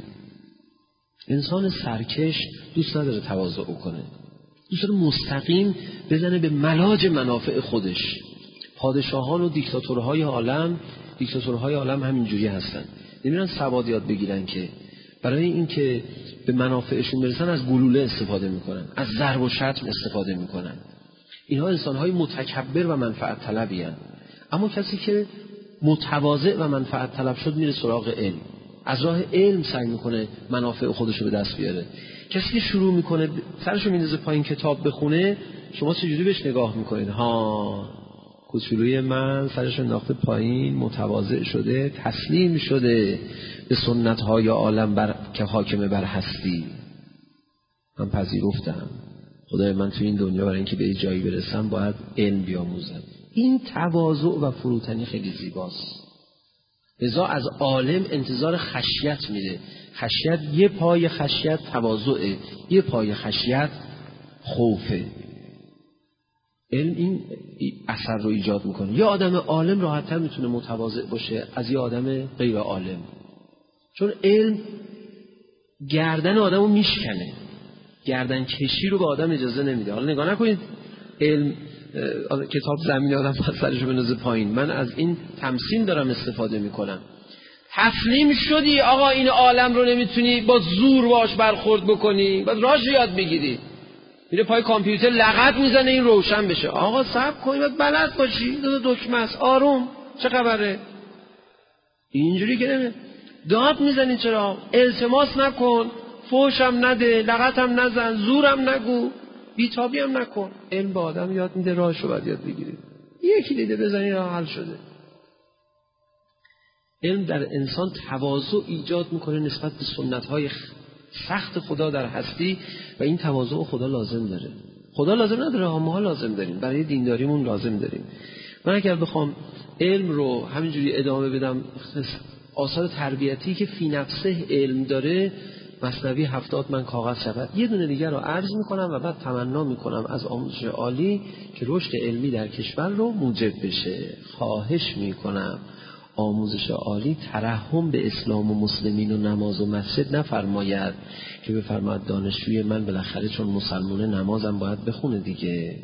انسان سرکش دوست نداره تواضع کنه، دوست داره مستقیم بزنه به ملاج منافع خودش. پادشاهان و دیکتاتورهای عالم دیکتاتورهای عالم همینجوری هستن، نمیرن سواد یاد بگیرن که برای اینکه به منافعشون برسن از گلوله استفاده میکنن، از ضرب و شتم استفاده میکنن. اینها انسانهای متکبر و منفعت طلبی هستند. اما کسی که متواضع و منفعت طلب شد میره سراغ علم، از راه علم سعی میکنه منافع خودش رو به دست بیاره. کسی که شروع میکنه سرشو میندازه پایین کتاب بخونه، شما چجوری بهش نگاه میکنید؟ ها کوچولوی من سرش انداخته پایین، متواضع شده، تسلیم شده به سنت های عالم بر... که حاکمه بر هستی. من پذیرفتم خدای من تو این دنیا برای اینکه به جایی برسم باید علم بیاموزم. این تواضع و فروتنی خیلی زیباست. لذا از عالم انتظار خشیت میده. خشیت، یه پای خشیت تواضعه، یه پای خشیت خوفه. علم این اثر رو ایجاد میکنه. یه آدم عالم راحت‌تر میتونه متواضع باشه از یه آدم غیر عالم، چون علم گردن آدمو میشکنه، گردن کشی رو به آدم اجازه نمیده. حالا نگاه نکنید علم کتاب زمین آدم سرشو بندازه پایین. من از این تمثیل دارم استفاده میکنم. تسلیم شدی آقا این عالم رو نمیتونی با زور باش برخورد بکنی، باید راهش یاد بگیری. میره پای کامپیوتر لغت میزنه این روشن بشه. آقا صبر کن، باید بلد باشی، دو تا دکمه است، آروم، چه خبره؟ اینجوری که نمی داد میزنی چرا؟ التماس نکن، فوشم نده، لغتم نزن، زورم نگو، بیتابی هم نکن. علم به آدم یاد میده راهشو باید یاد بگیری. یکی دیده بزنی راه حل شده. علم در انسان تواضع ایجاد میکنه نسبت به سنت‌های سخت خدا در هستی و این تواضع خدا لازم داره. خدا لازم نداره، ما لازم داریم، برای دینداریمون لازم داریم. من اگر بخوام علم رو همینجوری ادامه بدم، آثار تربیتی که فی نفسه علم داره، مثنوی هفتاد من کاغذ شود. یه دونه دیگر رو عرض میکنم و بعد تمنا میکنم از آموزش عالی که رشد علمی در کشور رو موجب بشه. خواهش میکنم آموزش عالی ترحم به اسلام و مسلمین و نماز و مسجد نفرماید که بفرماید دانشجوی من بالاخره چون مسلمونه نمازم باید بخونه دیگه.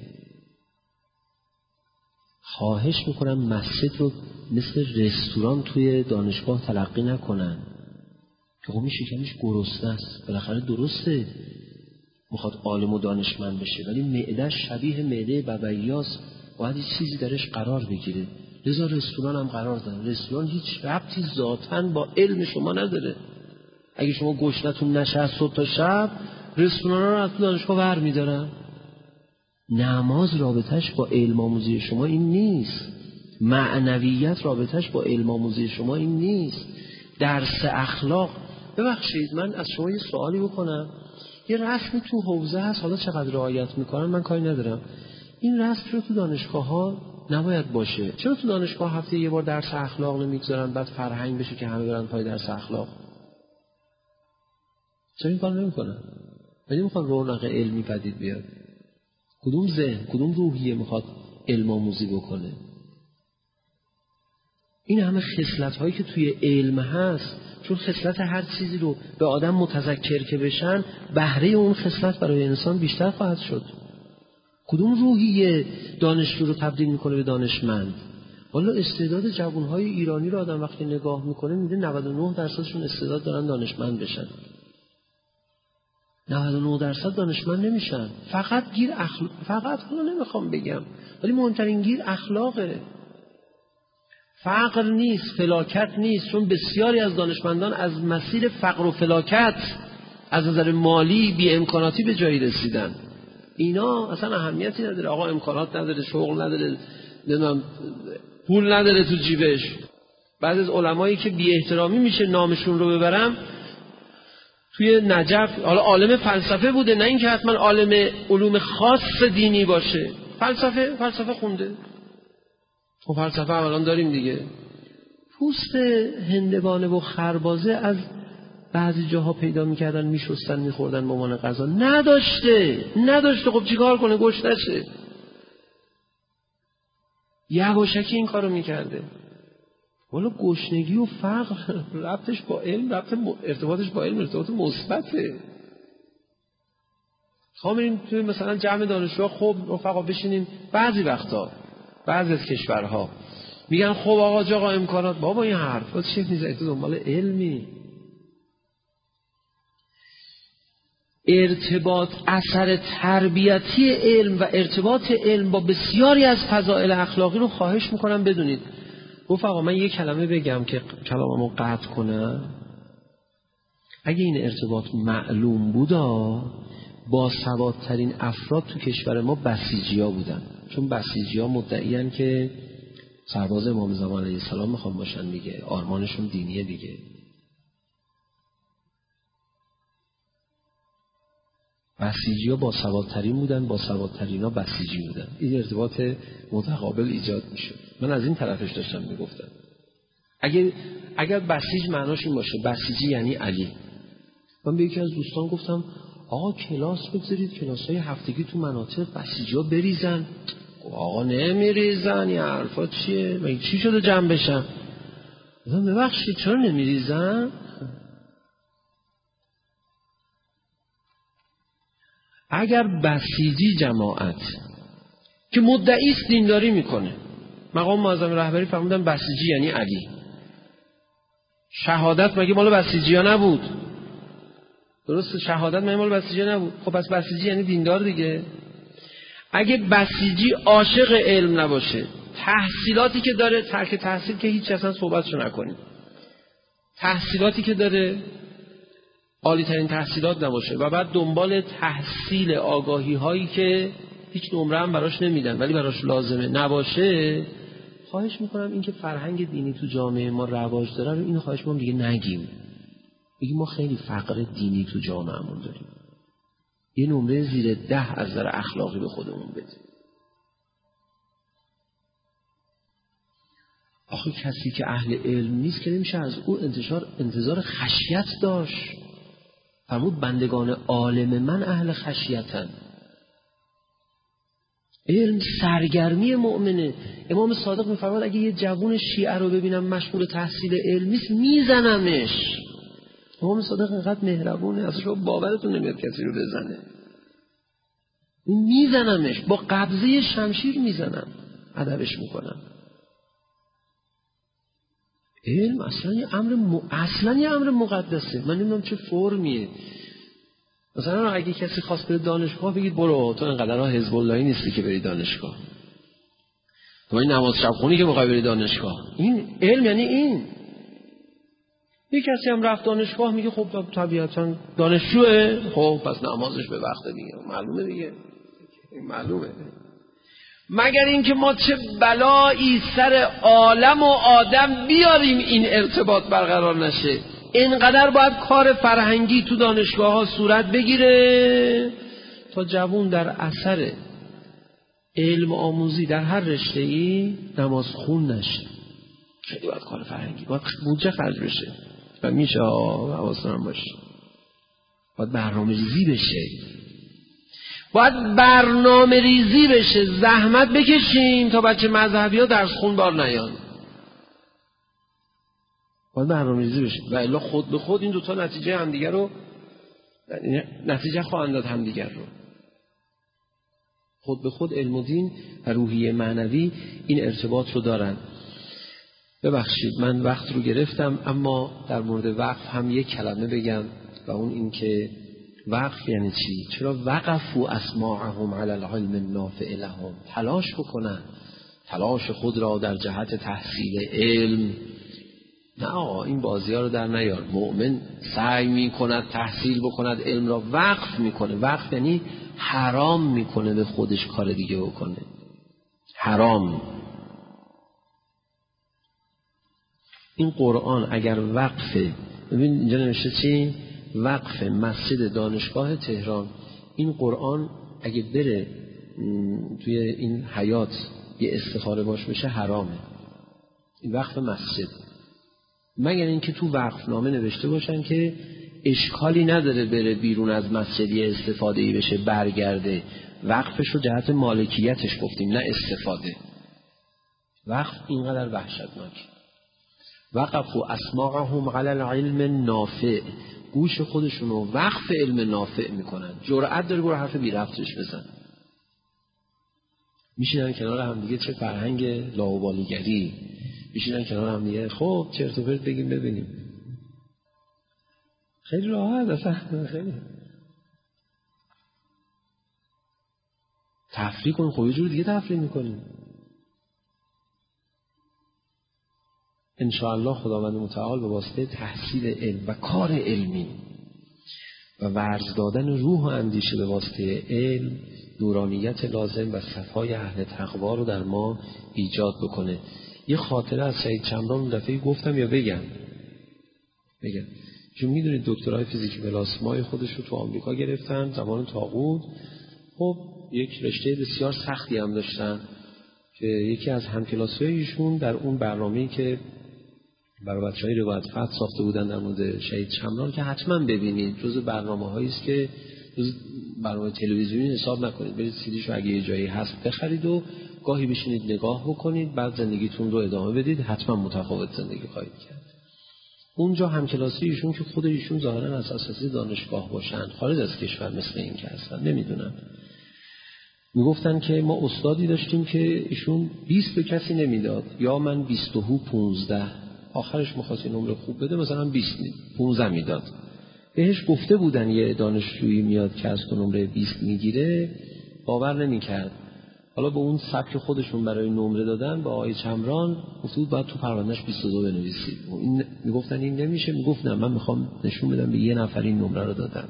خواهش میکنم مسجد رو مثل رستوران توی دانشگاه تلقی نکنن که خب شکمش گرسنه است، بالاخره درسته میخواد عالم و دانشمند بشه ولی معده‌اش شبیه معده ببیاس، باید یه چیزی درش قرار بگیره. لذا رستوران هم قرار داره. رستوران هیچ ربطی ذاتاً با علم شما نداره. اگه شما گشنتون نشه از صبح تا شب، رستوران رو از دانشگاه ور میدارن. نماز رابطش با علم آموزی شما این نیست. معنویت رابطش با علم آموزی شما این نیست. درس اخلاق. ببخشید من از شما یه سوالی بکنم. یه رسمی تو حوزه هست، حالا چقدر رعایت میکنن من کاری ندارم. این رسم رو تو دانشگاه ها نباید باشه. چرا تو دانشگاه هفته یه بار درس اخلاق نمیگذارن بعد فرهنگ بشه که همه برن پای درس اخلاق؟ چرا این کار نمیکنن؟ ولی میخوان رونق علمی پدید بیاد. کدوم ذهن، کدوم روحیه میخواد علم آموزی بکنه؟ این همه خصلت هایی که توی علم هست، چون خصلت هر چیزی رو به آدم متذکر که بشن، بهره اون خصلت برای انسان بیشتر خواهد شد. کدوم روحیه دانشجو رو تبدیل میکنه به دانشمند؟ والا استعداد جوانهای ایرانی رو آدم وقتی نگاه میکنه میده نود و نه درصدشون استعداد دارن دانشمند بشن. نود و نه درصد دانشمند نمیشن. فقط گیر اخلاق، فقط حالا نمیخوام بگم ولی مهمترین گیر اخلاقه. فقر نیست، فلاکت نیست، چون بسیاری از دانشمندان از مسیر فقر و فلاکت از نظر مالی بی امکاناتی به جایی رسیدن. اینا اصلا اهمیتی نداره. آقا امکانات نداره، شغل نداره، نمیدونم پول نداره تو جیبش. بعضی از علمایی که بی احترامی میشه نامشون رو ببرم، توی نجف حالا عالم فلسفه بوده، نه اینکه حتما عالم علوم خاص دینی باشه، فلسفه فلسفه خونده. خب فلسفه الان داریم دیگه. پوست هندوانه و خربازه از بعضی جاها پیدا میکردن میشستن میخوردن به عنوان غذا. نداشته نداشته خب چیکار کنه؟ گشنشه. یواشکی این کارو میکرده. والا گشنگی و فقر ربطش با علم، ربط ارتباطش با علم ارتباط مثبته. خب میریم توی مثلا جمع دانشجوها، خب رفقا بشینیم، بعضی وقتا بعضی از کشورها میگن خب آقا جاقا امکانات، بابا این حرفا چیه میزنی تو دنبال علمی؟ ارتباط اثر تربیتی علم و ارتباط علم با بسیاری از فضائل اخلاقی رو خواهش میکنم بدونید. رفقا من یک کلمه بگم که کلاممو قطع کنم. اگه این ارتباط معلوم بودا، با سوادترین افراد تو کشور ما بسیجی ها بودن. چون بسیجی ها مدعیان که سرباز امام زمان علیه السلام میخوان باشن دیگه، آرمانشون دینیه دیگه. بسیجی ها با سوادترین بودن، با سوادترین ها بسیجی بودن. این ارتباط متقابل ایجاد میشه. من از این طرفش داشتم میگفتم. اگر اگر بسیج معناش این باشه، بسیجی یعنی علی. من به یکی از دوستان گفتم آقا کلاس بگذارید، کلاس های هفتگی تو مناطق بسیجی ها بریزن. آقا نمیریزن، این حرفا چیه؟ مگه چی شده جمع بشن؟ گفتم ببخشید چرا نمیریزن؟ اگر بسیجی جماعت که مدعی است دینداری میکنه، مقام معظم رهبری فرمودن بسیجی یعنی علی، شهادت مگه مال بسیجی‌ها نبود؟ درسته، شهادت مگه مال بسیجی نبود؟ خب پس بسیجی یعنی دیندار دیگه. اگه بسیجی عاشق علم نباشه، تحصیلاتی که داره، ترک تحصیل که هیچ اصلا صحبتشو نکنیم، تحصیلاتی که داره عالی ترین تحصیلات نباشه و بعد دنبال تحصیل آگاهی هایی که هیچ نمره هم براش نمیدن ولی براش لازمه نباشه، خواهش میکنم این که فرهنگ دینی تو جامعه ما رواج داره رو اینو خواهش میکنم دیگه نگیم. بگیم ما خیلی فقر دینی تو جامعهمون داریم، یه نمره زیر ده از نظر اخلاقی به خودمون بدیم. آخه کسی که اهل علم نیست که نمیشه از او انتشار انتظار خشیت داشت. فرمود بندگان عالم من اهل خشیتن. علم سرگرمی مؤمنه. امام صادق میفرماد اگه یه جوون شیعه رو ببینم مشغول تحصیل علم نیست میزنمش. امام صادق اینقدر مهربونه اصلا شما باورتون نمیاد کسی رو بزنه. میزنمش، با قبضه شمشیر میزنم، ادبش میکنم. علم اصلا یه امر م... اصلا یه امر مقدسه. من نمیدونم چه فرمیه. مثلا اگه کسی خواست بره دانشگاه بگید برو، تو اینقدرها حزب اللهی نیستی که بری دانشگاه، تو این نماز شب خونی که میخوای بری دانشگاه. این علم یعنی این. یک کسی هم رفت دانشگاه میگه خب طبیعتا دانشجوه، خب پس نمازش به وقت دیگه، معلومه دیگه، معلومه. مگر اینکه ما چه بلایی سر عالم و آدم بیاریم این ارتباط برقرار نشه. اینقدر باید کار فرهنگی تو دانشگاه ها صورت بگیره تا جوون در اثر علم آموزی در هر رشته‌ای نماز خون نشه. خیلی باید کار فرهنگی، باید بودجه خرج بشه و میشه حواستون هم باشه. باید برنامه ریزی بشه، باید برنامه ریزی بشه، زحمت بکشیم تا بچه مذهبی ها درس خون بار نیان. باید برنامه ریزی بشه و الا خود به خود این دوتا نتیجه همدیگر رو نتیجه خواهند داد همدیگر رو. خود به خود علم و دین و روحیه معنوی این ارتباط رو دارن. ببخشید من وقت رو گرفتم، اما در مورد وقف هم یک کلمه بگم و اون این که وقف یعنی چی؟ چرا وقفوا اسماعهم علی العلم النافع لهم؟ تلاش بکنن، تلاش خود را در جهت تحصیل علم. نه آقا این بازی ها رو در نیار. مؤمن سعی می کند تحصیل بکند، علم را وقف میکنه. وقف یعنی حرام میکنه به خودش کار دیگه بکنه. حرام. این قرآن اگر وقفه، ببین اینجا نوشته چی؟ وقف مسجد دانشگاه تهران. این قرآن اگه بره توی این حیات یه استخاره باش بشه حرامه. این وقف مسجد، مگر اینکه تو وقفنامه نوشته باشن که اشکالی نداره بره بیرون از مسجدی استفاده‌ای بشه برگرده. وقفش رو جهت مالکیتش گفتیم نه استفاده. وقف اینقدر وحشتناک. وقفوا اسماعهم علی العلم النافع، گوش خودشون رو وقف علم نافع میکنن. جرأت داری برو حرف بی ربطش بزن. میشینن کنار هم دیگه، چه فرهنگ لاابالیگری. میشینن کنار هم دیگه خب چرت و پرت بگیم ببینیم. خیلی راحت اصلا، خیلی تفریح کن. خب یه جور دیگه تفریح میکنیم. انشاءالله خداوند متعال به واسطه تحصیل علم و کار علمی و ورز دادن روح و اندیشه به واسطه علم، نورانیت لازم و صفای اهل تقوا رو در ما ایجاد بکنه. یه خاطره از شهید چمران اون دفعه گفتم یا بگم؟ بگم. چون میدونید دکترای فیزیک پلاسمای خودش رو تو آمریکا گرفتن زمان طاغوت. خب یک رشته بسیار سختی هم داشتن که یکی از همکلاسی‌های ایشون در اون برنامه‌ای که برای بچه‌های روایت فتح ساخته بودن در مورد شهید چمران که حتما ببینید، جزو برنامه‌هایی است که جزو برنامه تلویزیونی حساب نکنید، برید سیدیشو اگه یه جایی هست بخرید و گاهی بشینید نگاه بکنید، بعد زندگیتون رو ادامه بدید، حتما متفاوت زندگی خواهید کرد. اونجا همکلاسی ایشون که خود ایشون ظاهرا از اساتید دانشگاه باشن، خارج از کشور مثل این که هستن نمیدونم، میگفتن که ما استادی داشتیم که ایشون بیست به کسی نمیداد، یا من بیست و پونزده آخرش می‌خواست نمره خوب بده، مثلا بیست پانزده میداد. بهش گفته بودن یه دانشجویی میاد که از تو نمره بیست میگیره، باور نمی‌کرد. حالا به اون سبک خودشون برای نمره دادن با آقای چمران گفت بود باید تو پروندهش بیست و دو بنویسید. این میگفتن این نمیشه، میگفت نه من میخوام نشون بدم به یه نفر این نمره رو دادم.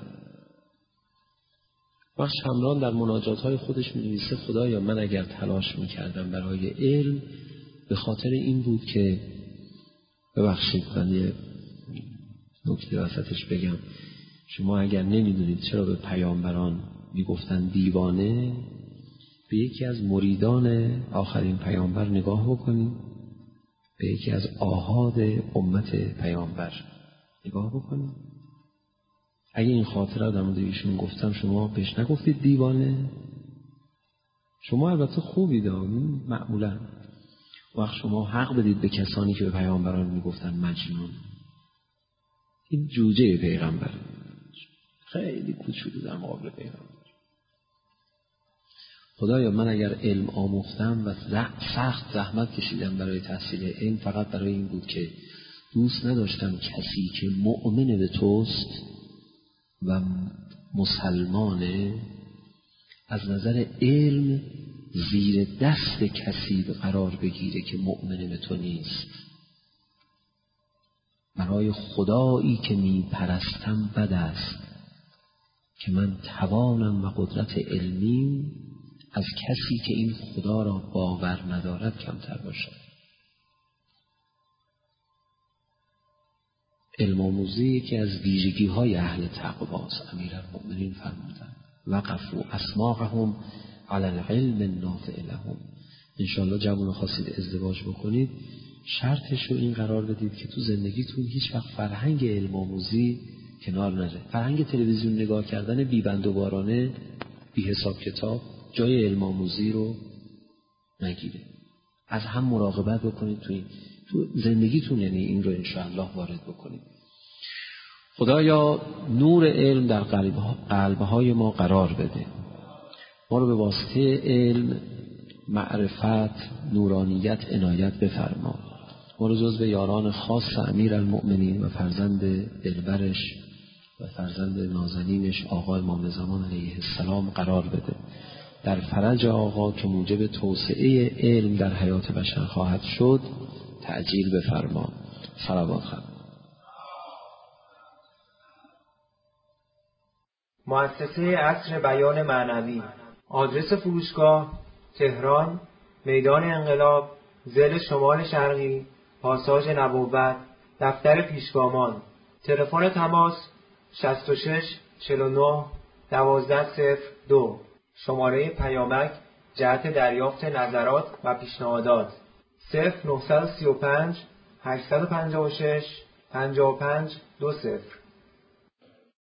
وقت چمران در مناجات‌های خودش می‌نویسه خدایا من اگر تلاش می‌کردم برای علم به خاطر این بود که، ببخشید من یه نکته وسطش بگم، شما اگر نمی‌دونید چرا به پیامبران میگفتن دیوانه، به یکی از مریدان آخرین پیامبر نگاه بکنید، به یکی از آحاد امت پیامبر نگاه بکنید. اگه این خاطره در مورد ایشون گفتم شما بهش نگفتید دیوانه؟ شما البته خوبید معمولا، وقت شما حق بدید به کسانی که به پیامبران میگفتن مجنون. این جوجه پیغمبر خیلی کوچولو در مقابل پیغمبر. خدایا من اگر علم آموختم و سخت زحمت کشیدم برای تحصیل علم فقط برای این بود که دوست نداشتم کسی که مؤمن به توست و مسلمانه از نظر علم زیر دست کسی قرار بگیره که مؤمن به تو نیست. برای خدایی که می پرستم بد است که من توانم و قدرت علمی از کسی که این خدا را باور ندارد کمتر باشد. علم آموزی یکی از ویژگی های اهل تقوا است. امیرالمؤمنین فرمودند وقفوا اسماعهم علی العلم النافع لهم. انشاءالله جوان خواستید ازدواج بکنید شرطش رو این قرار بدید که تو زندگیتون هیچ وقت فرهنگ علم آموزی کنار نره. فرهنگ تلویزیون نگاه کردن بی بند و بارانه بی حساب کتاب جای علم آموزی رو نگیره. از هم مراقبت بکنید توی تو زندگیتون، یعنی این رو انشاءالله وارد بکنید. خدایا نور علم در قلب‌های ما قرار بده. ما رو به واسطه علم، معرفت، نورانیت عنایت بفرما. ما رو جزو یاران خاص امیرالمؤمنین و فرزند دلبرش و فرزند نازنینش آقا امام زمان علیه السلام قرار بده. در فرج آقا که موجب توسعه علم در حیات بشر خواهد شد تعجیل بفرما. صلوات خواهد. مؤسسه عصر بیان معنوی. آدرس فروشگاه تهران، میدان انقلاب، ضلع شمال شرقی، پاساژ نبوت، دفتر پیشگامان. تلفن تماس شصت و شش چهل و نه دوازده صفر دو. شماره پیامک جهت دریافت نظرات و پیشنهادات صفر نه سه پنج هشت پنج شش پنج پنج دو صفر.